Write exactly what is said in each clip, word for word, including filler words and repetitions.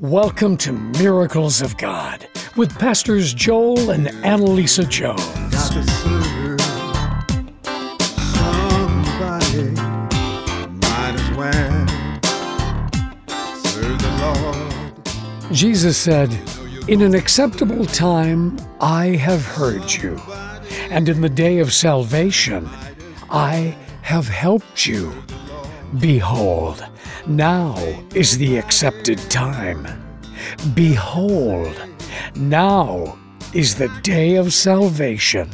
Welcome to Miracles of God with Pastors Joel and Annalisa Jones. Got to serve somebody, might as well serve the Lord. Jesus said, "In an acceptable time I have heard you, and in the day of salvation I have helped you. Behold, now is the accepted time. Behold, now is the day of salvation."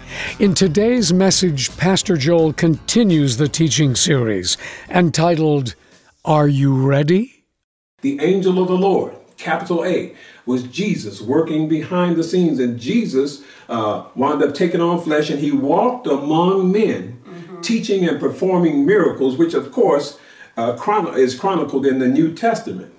In today's message, Pastor Joel continues the teaching series entitled, "Are You Ready?" The angel of the Lord, capital A, was Jesus working behind the scenes. And Jesus uh, wound up taking on flesh, and he walked among men, mm-hmm. teaching and performing miracles, which of course uh, chron- is chronicled in the New Testament.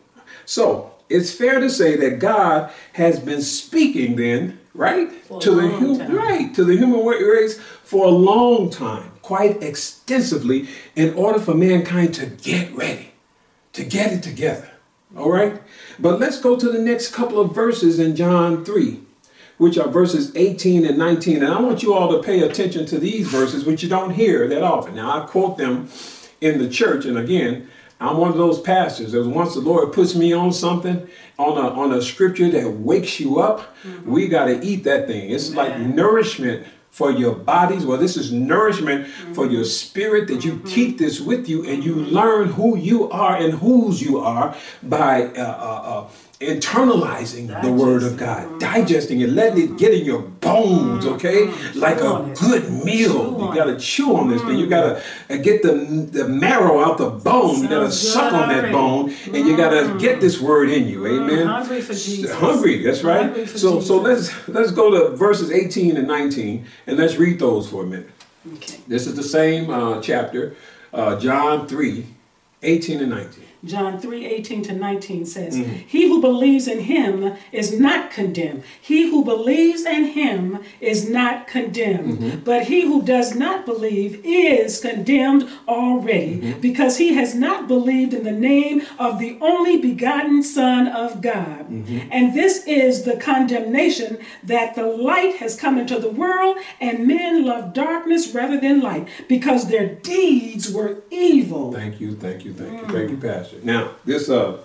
So it's fair to say that God has been speaking then, right, for to the human, right, to the human race for a long time, quite extensively, in order for mankind to get ready, to get it together. All right. But let's go to the next couple of verses in John three, which are verses eighteen and nineteen. And I want you all to pay attention to these verses, which you don't hear that often. Now, I quote them in the church. And again, I'm one of those pastors that once the Lord puts me on something, on a, on a scripture that wakes you up, mm-hmm. we got to eat that thing. It's Amen. Like nourishment for your bodies. Well, this is nourishment mm-hmm. for your spirit, that you mm-hmm. keep this with you and you learn who you are and whose you are by uh, uh, uh, internalizing Digest. the word of God, mm-hmm. digesting it, letting it get in your bones, okay? Mm-hmm. Like a good meal. Chew you got to chew on this mm-hmm. thing. You got to get the, the marrow out the bone. Sounds you got to suck on that bone mm-hmm. and you got to get this word in you. Amen. Mm-hmm. Hungry for Jesus. Hungry, that's right. So Jesus. so let's let's go to verses eighteen and nineteen and let's read those for a minute. Okay. This is the same uh, chapter, uh, John three, eighteen and nineteen. John three, eighteen to nineteen says, mm-hmm. "He who believes in him is not condemned. He who believes in him is not condemned. Mm-hmm. But he who does not believe is condemned already, mm-hmm. because he has not believed in the name of the only begotten Son of God. Mm-hmm. And this is the condemnation, that the light has come into the world, and men love darkness rather than light, because their deeds were evil." Thank you, thank you, thank you, mm. thank you, Pastor. Now, this uh,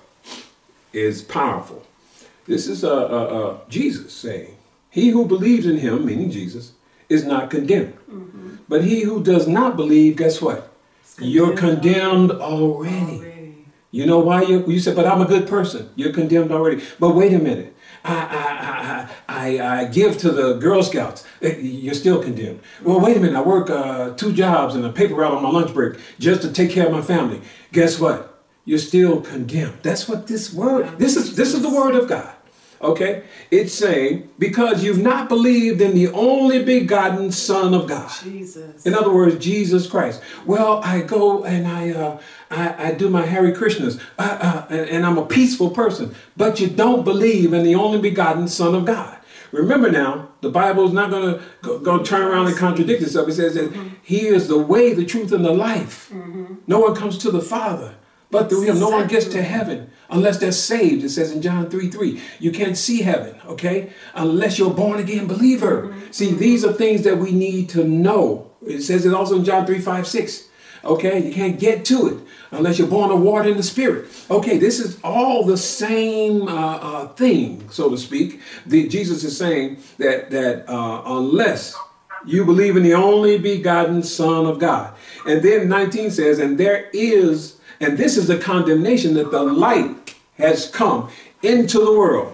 is powerful. This is uh, uh, uh, Jesus saying, "He who believes in him," meaning Jesus, "is not condemned. Mm-hmm. But he who does not believe," guess what? Condemned. You're condemned already. already. You know why? You, you said, "But I'm a good person." You're condemned already. But wait a minute. I, I, I, I, I give to the Girl Scouts. You're still condemned. Well, wait a minute. I work uh, two jobs and a paper route on my lunch break just to take care of my family. Guess what? You're still condemned. That's what this word, this is this is the word of God. Okay? It's saying, because you've not believed in the only begotten Son of God. Jesus. In other words, Jesus Christ. Well, I go and I uh, I, I do my Hare Krishnas, uh, uh, and, and I'm a peaceful person. But you don't believe in the only begotten Son of God. Remember now, the Bible is not going to go, go turn around and contradict itself. It says that mm-hmm. he is the way, the truth, and the life. Mm-hmm. No one comes to the Father but through him. No one gets to heaven unless they're saved. It says in John three three. You can't see heaven, okay, unless you're a born again believer. Mm-hmm. See, these are things that we need to know. It says it also in John three five six. Okay, you can't get to it unless you're born of water and the Spirit. Okay, this is all the same uh, uh, thing, so to speak. The, Jesus is saying that that uh, unless you believe in the only begotten Son of God. And then nineteen says, and there is And this is the condemnation, that the light has come into the world.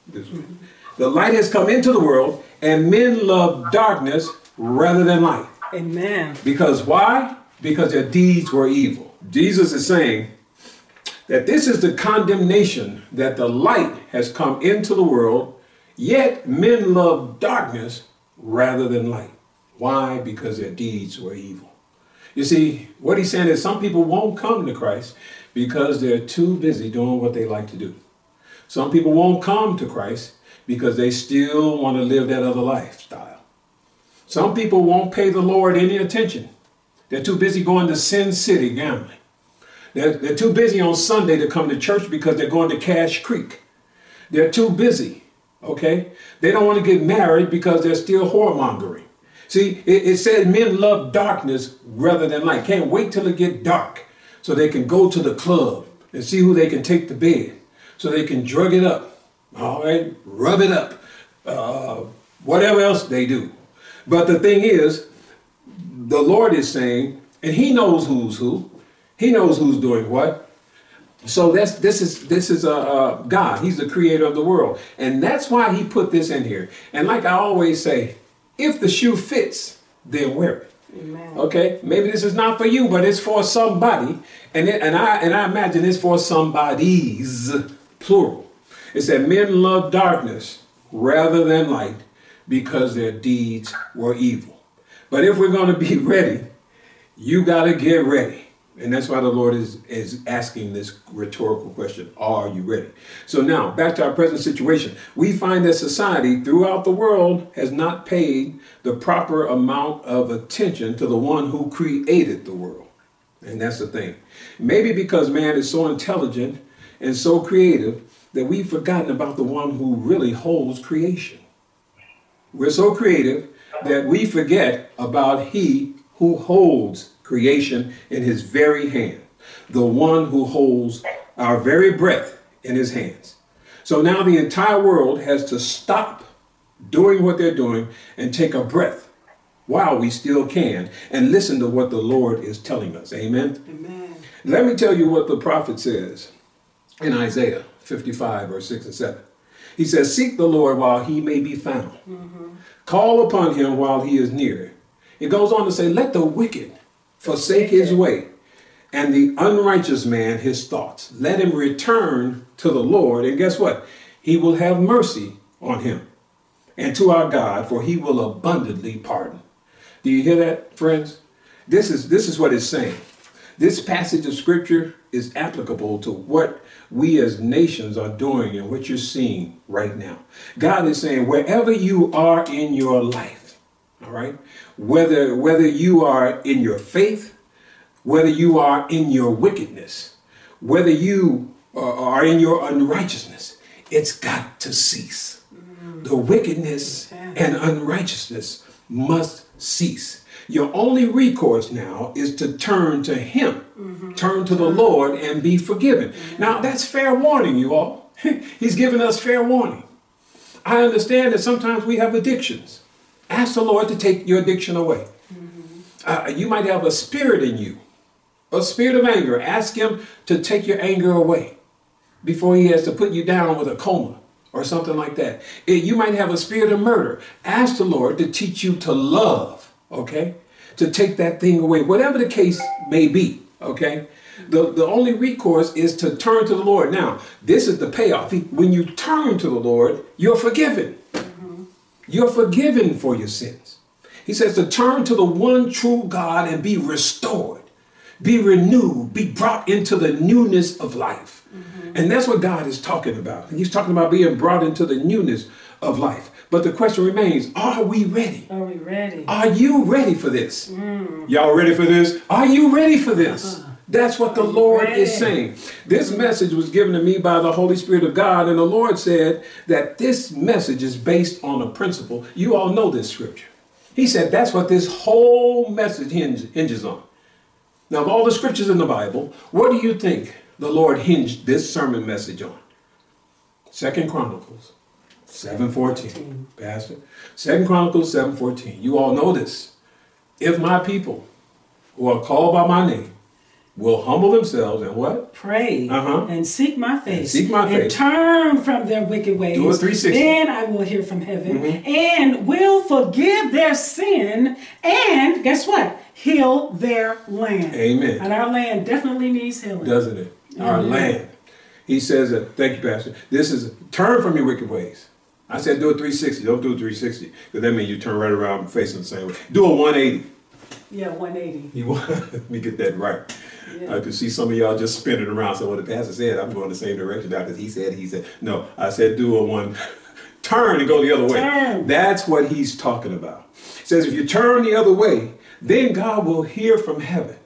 The light has come into the world, and men love darkness rather than light. Amen. Because why? Because their deeds were evil. Jesus is saying that this is the condemnation, that the light has come into the world, yet men love darkness rather than light. Why? Because their deeds were evil. You see, what he's saying is some people won't come to Christ because they're too busy doing what they like to do. Some people won't come to Christ because they still want to live that other lifestyle. Some people won't pay the Lord any attention. They're too busy going to Sin City gambling. They're, they're too busy on Sunday to come to church because they're going to Cash Creek. They're too busy, okay? They don't want to get married because they're still whoremongering. See, it, it says men love darkness rather than light. Can't wait till it get dark so they can go to the club and see who they can take to bed, so they can drug it up, all right, rub it up, uh, whatever else they do. But the thing is, the Lord is saying, and he knows who's who. He knows who's doing what. So that's this is this is uh, uh, God. He's the creator of the world. And that's why he put this in here. And like I always say, if the shoe fits, then wear it. Amen. Okay, maybe this is not for you, but it's for somebody, and it, and I and I imagine it's for somebody's, plural. It said men love darkness rather than light because their deeds were evil. But if we're going to be ready, you got to get ready, and that's why the Lord is is asking this rhetorical question: are you ready? So now back to our present situation. We find that society throughout the world has not paid the proper amount of attention to the one who created the world. And that's the thing. Maybe because man is so intelligent and so creative that we've forgotten about the one who really holds creation. We're so creative that we forget about he who holds creation in his very hand, the one who holds our very breath in his hands. So now the entire world has to stop doing what they're doing and take a breath while we still can and listen to what the Lord is telling us. Amen. Amen. Let me tell you what the prophet says in Isaiah fifty-five, verse six and seven. He says, seek the Lord while he may be found. Mm-hmm. Call upon him while he is near. It goes on to say, let the wicked forsake his way, and the unrighteous man his thoughts. Let him return to the Lord, and guess what? He will have mercy on him, and to our God, for he will abundantly pardon. Do you hear that, friends? This is this is what it's saying. This passage of scripture is applicable to what we as nations are doing and what you're seeing right now. God is saying, wherever you are in your life, all right, whether whether you are in your faith, whether you are in your wickedness, whether you are in your unrighteousness, it's got to cease. Mm. The wickedness and unrighteousness must cease. Your only recourse now is to turn to him, mm-hmm. turn to the Lord and be forgiven. Mm-hmm. Now that's fair warning, you all. He's given us fair warning. I understand that sometimes we have addictions. Ask the Lord to take your addiction away. Mm-hmm. Uh, you might have a spirit in you, a spirit of anger. Ask him to take your anger away before he has to put you down with a coma or something like that. It, you might have a spirit of murder. Ask the Lord to teach you to love, okay? To take that thing away, whatever the case may be, okay? The, the only recourse is to turn to the Lord. Now, this is the payoff. He, when you turn to the Lord, you're forgiven. Mm-hmm. You're forgiven for your sins. He says to turn to the one true God and be restored, be renewed, be brought into the newness of life. Mm-hmm. And that's what God is talking about. He's talking about being brought into the newness of life. But the question remains, are we ready? Are we ready? Are you ready for this? Mm. Y'all ready for this? Are you ready for this? Uh-huh. That's what the Lord ready? is saying. This message was given to me by the Holy Spirit of God, and the Lord said that this message is based on a principle. You all know this scripture. He said that's what this whole message hinge, hinges on. Now, of all the scriptures in the Bible, what do you think the Lord hinged this sermon message on? Second Chronicles seven fourteen, Pastor. Second Chronicles seven fourteen. You all know this. If my people who are called by my name will humble themselves and what? Pray uh-huh. and seek my face. And seek my face. And turn from their wicked ways. Do a three sixty. Then I will hear from heaven mm-hmm. and will forgive their sin and guess what? Heal their land. Amen. And our land definitely needs healing. Doesn't it? Our Amen. land. He says that, thank you, Pastor. This is turn from your wicked ways. I said do a three sixty. Don't do a three sixty. Because that means you turn right around facing the same way. Do a one eighty. Yeah, one eighty. You want, let me get that right. Yeah. I could see some of y'all just spinning around. So what the pastor said, I'm going the same direction. Because he said, he said. No, I said do a one. Turn and go the other way. Turn. That's what he's talking about. He says if you turn the other way, then God will hear from heaven.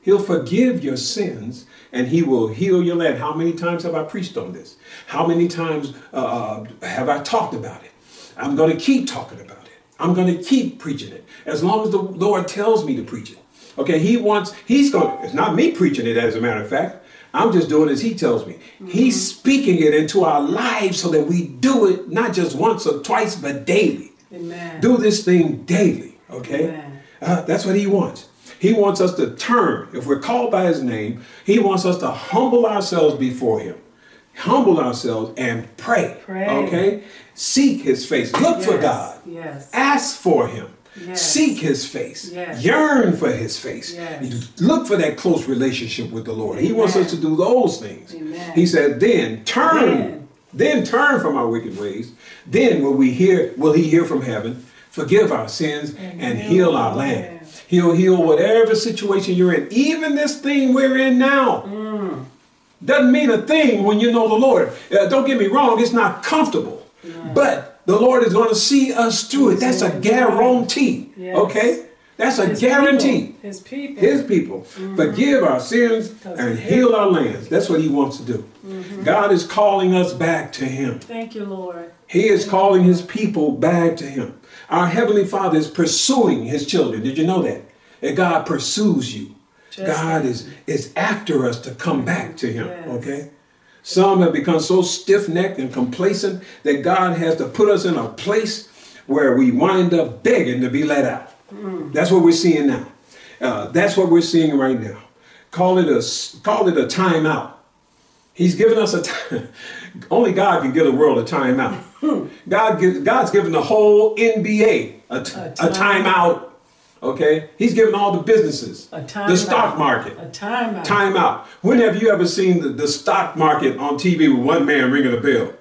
He'll forgive your sins and he will heal your land. How many times have I preached on this? How many times uh, have I talked about it? I'm going to keep talking about it. I'm going to keep preaching it as long as the Lord tells me to preach it. Okay, he wants, he's going, it's not me preaching it, as a matter of fact. I'm just doing as he tells me. Mm-hmm. He's speaking it into our lives so that we do it not just once or twice, but daily. Amen. Do this thing daily, okay? Amen. Uh, that's what he wants. He wants us to turn. If we're called by his name, he wants us to humble ourselves before him. Humble ourselves and pray, pray. Okay? Seek his face. Look yes. for God. Yes. Ask for him. Yes. Seek his face. Yes. Yearn for his face. Yes. Look for that close relationship with the Lord. He Amen. Wants us to do those things. Amen. He said, then turn, then. then turn from our wicked ways. Then will we hear, will he hear from heaven, forgive our sins, and, and heal our land. land. He'll heal whatever situation you're in. Even this thing we're in now. Mm. Doesn't mean a thing when you know the Lord. Uh, don't get me wrong, it's not comfortable. No. But the Lord is going to see us through it. That's a guarantee. Yes. Okay? That's a His guarantee. People. His people. His people. Mm-hmm. Forgive our sins and heal our lands. That's what he wants to do. Mm-hmm. God is calling us back to him. Thank you, Lord. He is calling his people back to him. Our Heavenly Father is pursuing his children. Did you know that? That God pursues you. Just God is, is after us to come back to him. Yes. Okay? Some have become so stiff-necked and complacent that God has to put us in a place where we wind up begging to be let out. Mm. That's what we're seeing now. Uh, that's what we're seeing right now. Call it a, call it a timeout. He's given us a time. Only God can give the world a timeout. God gives, God's given the whole N B A a, t- a timeout. Okay, he's giving all the businesses, a time the stock out. market, a time out. time out. When have you ever seen the, the stock market on T V with one man ringing a bell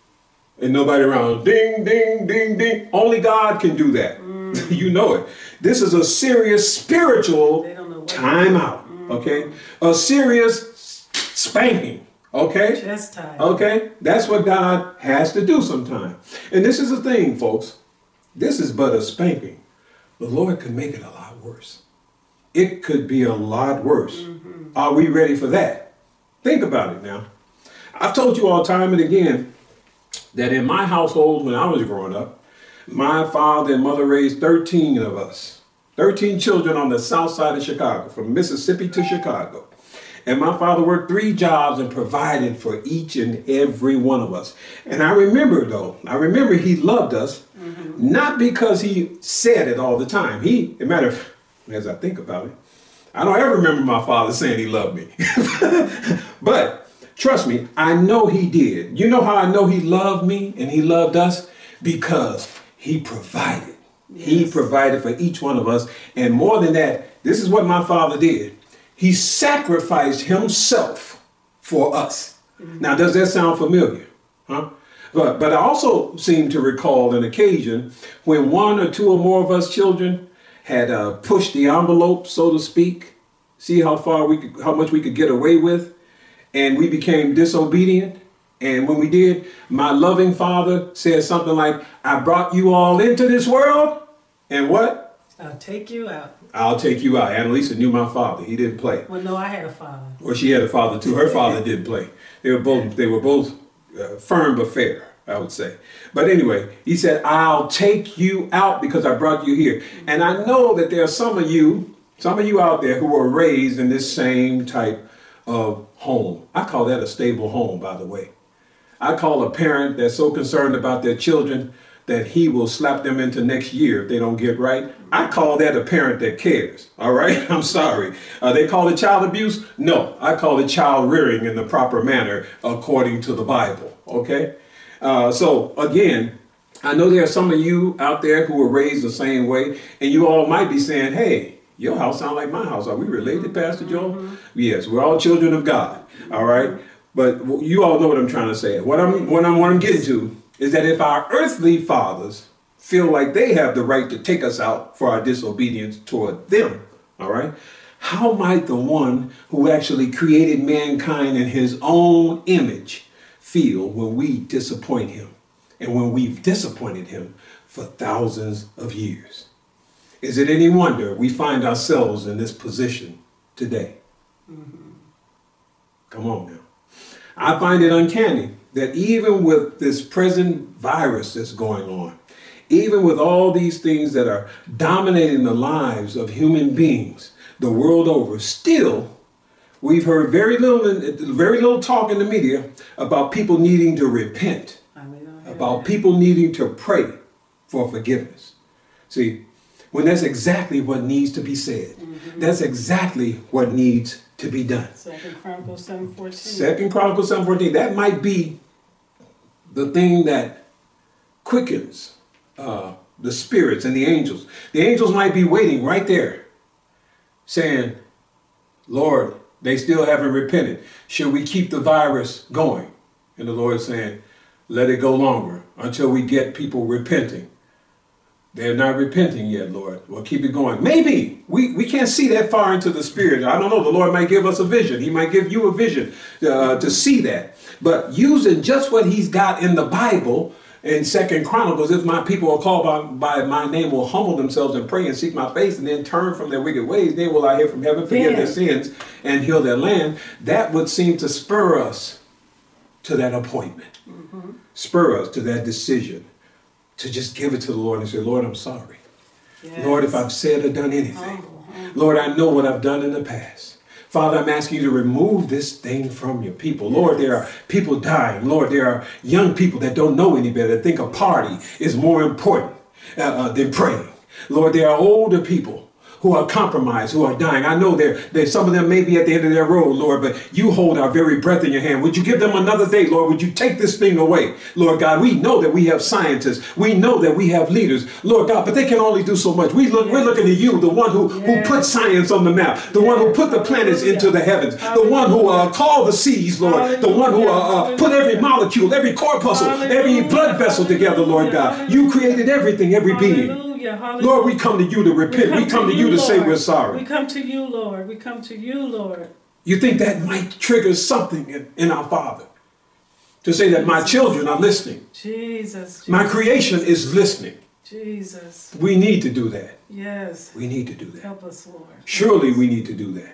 and nobody around? Ding, ding, ding, ding. Only God can do that. Mm. You know it. This is a serious spiritual time out. Mm. Okay, a serious spanking. Okay, chastisement. Okay, that's what God has to do sometimes. And this is the thing, folks. This is but a spanking. The Lord could make it a lot worse. It could be a lot worse. Mm-hmm. Are we ready for that? Think about it now. I've told you all time and again that in my household when I was growing up, my father and mother raised thirteen of us. thirteen children on the south side of Chicago, from Mississippi to Chicago. And my father worked three jobs and provided for each and every one of us. And I remember, though, I remember he loved us, mm-hmm. not because he said it all the time. He, as a matter of, as I think about it, I don't ever remember my father saying he loved me. But trust me, I know he did. You know how I know he loved me and he loved us? Because he provided. Yes. He provided for each one of us. And more than that, this is what my father did. He sacrificed himself for us. Mm-hmm. Now, does that sound familiar? Huh? But, but I also seem to recall an occasion when one or two or more of us children had uh, pushed the envelope, so to speak, see how far we could, how much we could get away with, and we became disobedient. And when we did, my loving father said something like, I brought you all into this world, and what? I'll take you out. I'll take you out. Annalisa knew my father. He didn't play. Well, no, I had a father. Well, she had a father too. Her father didn't play. They were both. They were both uh, firm but fair, I would say. But anyway, he said, "I'll take you out because I brought you here." Mm-hmm. And I know that there are some of you, some of you out there who were raised in this same type of home. I call that a stable home, by the way. I call a parent that's so concerned about their children that he will slap them into next year if they don't get right. I call that a parent that cares, all right? I'm sorry. Uh, they call it child abuse? No, I call it child rearing in the proper manner according to the Bible, okay? Uh, so again, I know there are some of you out there who were raised the same way, and you all might be saying, hey, your house sounds like my house. Are we related, Pastor Joel? Mm-hmm. Yes, we're all children of God, all right? But you all know what I'm trying to say. What I'm, what I'm, what I'm getting to is that if our earthly fathers feel like they have the right to take us out for our disobedience toward them, all right, how might the one who actually created mankind in his own image feel when we disappoint him and when we've disappointed him for thousands of years? Is it any wonder we find ourselves in this position today. Mm-hmm. Come on now. I find it uncanny that even with this present virus that's going on, even with all these things that are dominating the lives of human beings the world over, still we've heard very little, very little talk in the media about people needing to repent, about people needing to pray for forgiveness. See, when that's exactly what needs to be said, mm-hmm. that's exactly what needs to be done. Second Chronicles seven fourteen. Second Chronicles seven fourteen. That might be the thing that quickens uh, the spirits and the angels. The angels might be waiting right there, saying, Lord, they still haven't repented. Should we keep the virus going? And the Lord saying, let it go longer until we get people repenting. They're not repenting yet, Lord. Well, keep it going. Maybe. We, we can't see that far into the spirit. I don't know. The Lord might give us a vision. He might give you a vision uh, to see that. But using just what he's got in the Bible in Second Chronicles, if my people are called by, by my name will humble themselves and pray and seek my face and then turn from their wicked ways, then will I hear from heaven, forgive yeah. their sins and heal their land. That would seem to spur us to that appointment. Mm-hmm. Spur us to that decision. To just give it to the Lord and say, Lord, I'm sorry. Yes. Lord, if I've said or done anything. Oh, oh. Lord, I know what I've done in the past. Father, I'm asking you to remove this thing from your people. Yes. Lord, there are people dying. Lord, there are young people that don't know any better, that think a party is more important uh, uh, than praying. Lord, there are older people who are compromised, who are dying. I know there, there, some of them may be at the end of their road, Lord, but you hold our very breath in your hand. Would you give them another day, Lord? Would you take this thing away? Lord God, we know that we have scientists. We know that we have leaders, Lord God, but they can only do so much. We look, yes. We're looking at you, the one who, yes. who put science on the map, the yes. one who put the planets Hallelujah. Into the heavens, Hallelujah. The one who uh, called the seas, Lord, Hallelujah. The one who uh, uh, put every molecule, every corpuscle, Hallelujah. Every blood vessel together, Lord God. Hallelujah. You created everything, every Hallelujah. being. Hallelujah. Lord, we come to you to repent. We come, we come to, to you, you to say we're sorry. We come to you, Lord. We come to you, Lord. You think that might trigger something in, in our Father to say that Jesus. My children are listening. Jesus, Jesus. My creation is listening. Jesus. We need to do that. Yes. We need to do that. Help us, Lord. Surely we need to do that.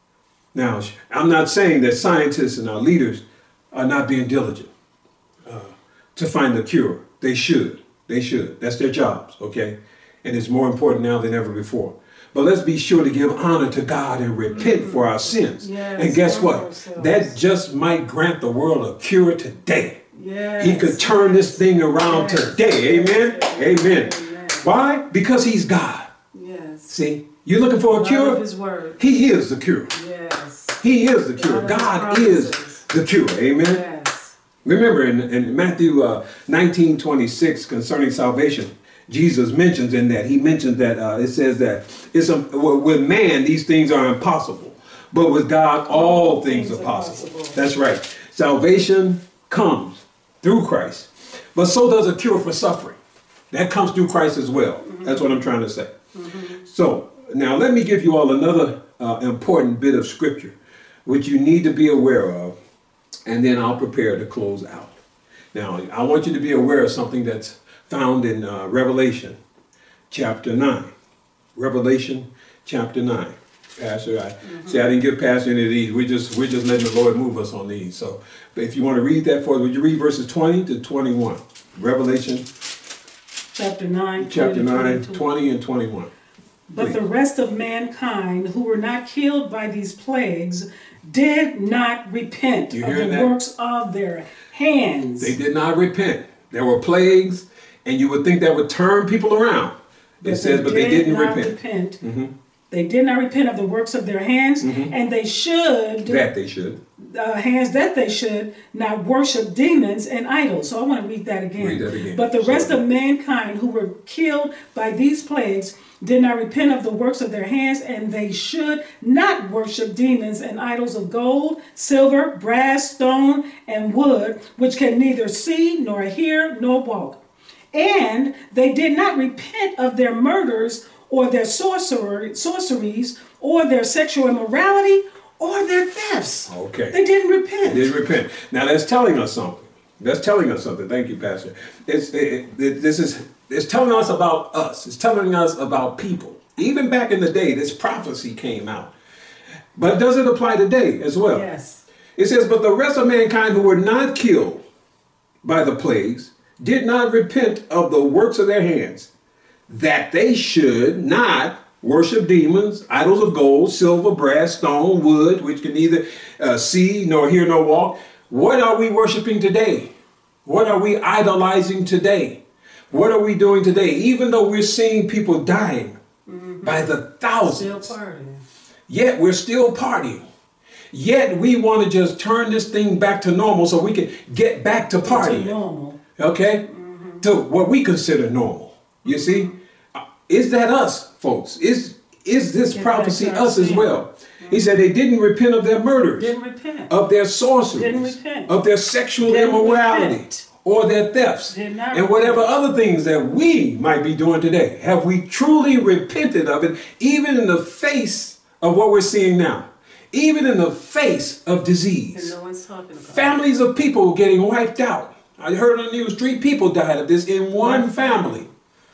Now, I'm not saying that scientists and our leaders are not being diligent uh, to find the cure. They should. They should. That's their jobs, okay? And it's more important now than ever before. But let's be sure to give honor to God and repent mm-hmm. for our sins. Yes, and guess what? Ourselves. That just might grant the world a cure today. Yes. He could turn this thing around yes. today. Amen? Yes. Amen. Amen. Why? Because he's God. Yes. See? You're looking for a God cure? Of his word. He is the cure. Yes. He is the cure. God, God is the cure. Amen? Yes. Remember in, in Matthew uh, nineteen twenty-six concerning salvation, Jesus mentions in that, he mentions that uh, it says that it's a, with man, these things are impossible. But with God, all things, things are possible. possible. That's right. Salvation comes through Christ. But so does a cure for suffering. That comes through Christ as well. Mm-hmm. That's what I'm trying to say. Mm-hmm. So now let me give you all another uh, important bit of scripture, which you need to be aware of. And then I'll prepare to close out. Now, I want you to be aware of something that's found in uh, Revelation chapter nine. Revelation chapter nine. Pastor, I mm-hmm. see I didn't give Pastor any of these. We're just, we're just letting the Lord move us on these. So, but if you want to read that for us, would you read verses twenty to twenty-one? Revelation chapter nine. Chapter nine, twenty and twenty-one. But the rest of mankind who were not killed by these plagues did not repent of the that? works of their hands. They did not repent. There were plagues, and you would think that would turn people around. It but says, but they didn't not repent. repent. Mm-hmm. They did not repent of the works of their hands, mm-hmm. and they should. That they should. Uh, hands that they should not worship demons and idols. So I want to read that again. Read that again. But the rest Sorry. of mankind who were killed by these plagues did not repent of the works of their hands, and they should not worship demons and idols of gold, silver, brass, stone, and wood, which can neither see, nor hear, nor walk. And they did not repent of their murders, or their sorcery, sorceries, or their sexual immorality, or their thefts. Okay. They didn't repent. They didn't repent. Now that's telling us something. That's telling us something. Thank you, Pastor. It's, it, it, this is it's telling us about us. It's telling us about people. Even back in the day, this prophecy came out. But does it apply today as well? Yes. It says, but the rest of mankind who were not killed by the plagues did not repent of the works of their hands, that they should not worship demons, idols of gold, silver, brass, stone, wood, which can neither uh, see nor hear nor walk. What are we worshiping today? What are we idolizing today? What are we doing today? Even though we're seeing people dying mm-hmm. by the thousands, still partying. Yet we're still partying. Yet we want to just turn this thing back to normal so we can get back to partying. To normal. Okay? Mm-hmm. To what we consider normal. You see? Is that us, folks? Is is this Get prophecy us as well? Mm-hmm. He said they didn't repent of their murders. Didn't repent. Of their sorceries. Didn't repent. Of their sexual Didn't immorality. Repent. Or their thefts. Did not and whatever repent. Other things that we might be doing today. Have we truly repented of it, even in the face of what we're seeing now? Even in the face of disease. And no one's talking about Families of people getting wiped out. I heard on the news, three people died of this in one, one family.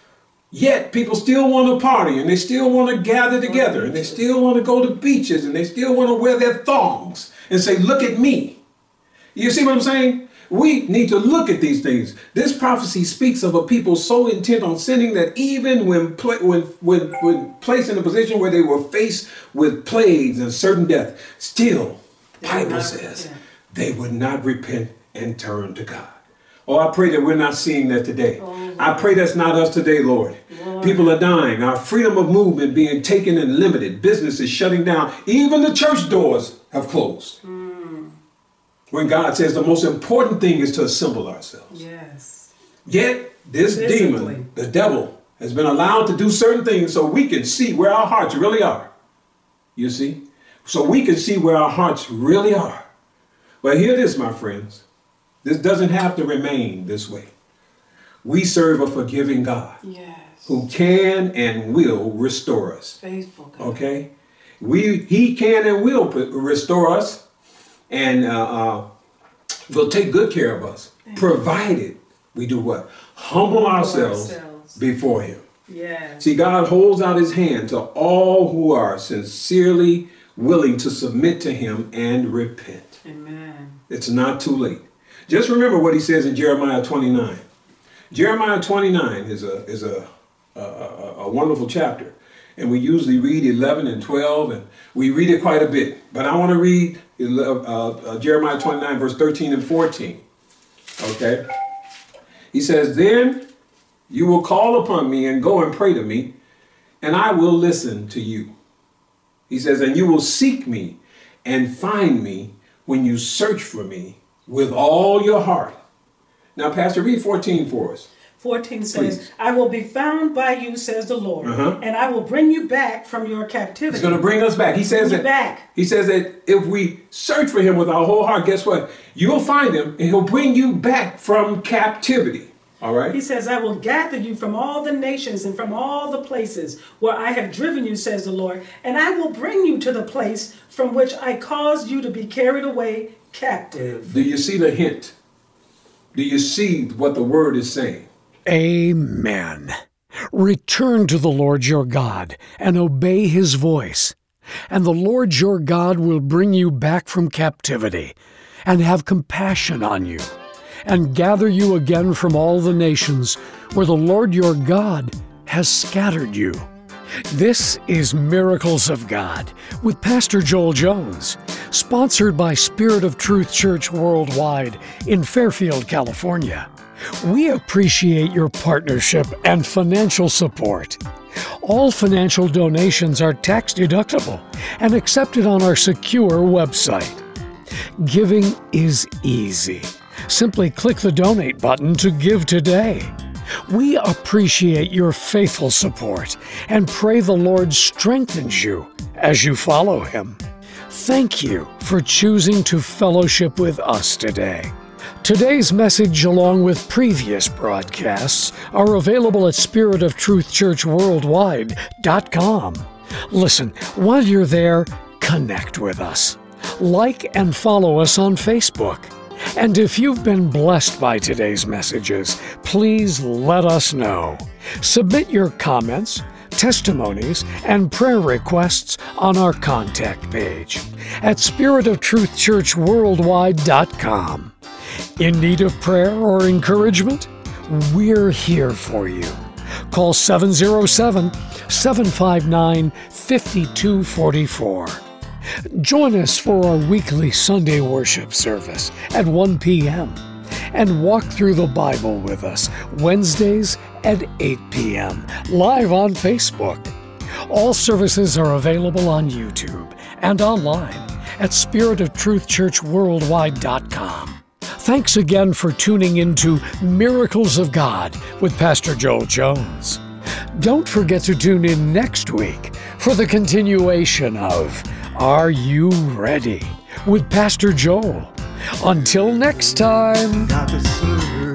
Yet people still want to party and they still want to gather together and they still want to go to beaches and they still want to wear their thongs and say, look at me. You see what I'm saying? We need to look at these things. This prophecy speaks of a people so intent on sinning that even when, pla- when, when, when placed in a position where they were faced with plagues and certain death, still, the Bible says, repent. They would not repent and turn to God. Oh, I pray that we're not seeing that today. Oh, I pray that's not us today, Lord. Lord. People are dying. Our freedom of movement being taken and limited. Businesses shutting down. Even the church doors have closed. Mm. When God says the most important thing is to assemble ourselves. Yes. Yet this Physically. demon, the devil, has been allowed to do certain things so we can see where our hearts really are. You see? So we can see where our hearts really are. But hear this, my friends. This doesn't have to remain this way. We serve a forgiving God. Yes. Who can and will restore us. Faithful God. Okay? We, he can and will restore us. And uh, uh, will take good care of us, Thank provided you. We do what? Humble, Humble ourselves, ourselves before him. Yeah. See, God holds out his hand to all who are sincerely willing to submit to him and repent. Amen. It's not too late. Just remember what he says in Jeremiah twenty-nine. Jeremiah twenty-nine is a is a a, a, a wonderful chapter. And we usually read eleven and twelve, and we read it quite a bit. But I want to read uh, uh, Jeremiah twenty-nine, verse thirteen and fourteen. Okay? He says, then you will call upon me and go and pray to me, and I will listen to you. He says, and you will seek me and find me when you search for me with all your heart. Now, Pastor, read fourteen for us. fourteen says, Please. I will be found by you, says the Lord, uh-huh. and I will bring you back from your captivity. He's going to bring us back. He says bring that. Back. He says that if we search for him with our whole heart, guess what? You'll find him, and he'll bring you back from captivity. All right. He says, I will gather you from all the nations and from all the places where I have driven you, says the Lord, and I will bring you to the place from which I caused you to be carried away captive. Do you see the hint? Do you see what the word is saying? Amen. Return to the Lord your God and obey his voice, and the Lord your God will bring you back from captivity and have compassion on you and gather you again from all the nations where the Lord your God has scattered you. This is Miracles of God with Pastor Joel Jones, sponsored by Spirit of Truth Church Worldwide in Fairfield, California. We appreciate your partnership and financial support. All financial donations are tax-deductible and accepted on our secure website. Giving is easy. Simply click the donate button to give today. We appreciate your faithful support and pray the Lord strengthens you as you follow him. Thank you for choosing to fellowship with us today. Today's message, along with previous broadcasts, are available at spirit of truth church worldwide dot com. Listen, while you're there, connect with us. Like and follow us on Facebook. And if you've been blessed by today's messages, please let us know. Submit your comments, testimonies, and prayer requests on our contact page at spirit of truth church worldwide dot com. In need of prayer or encouragement? We're here for you. Call seven oh seven, seven five nine, five two four four. Join us for our weekly Sunday worship service at one p.m. and walk through the Bible with us Wednesdays at eight p.m. live on Facebook. All services are available on YouTube and online at spirit of truth church worldwide dot com. Thanks again for tuning into Miracles of God with Pastor Joel Jones. Don't forget to tune in next week for the continuation of Are You Ready? With Pastor Joel. Until next time. Got to serve.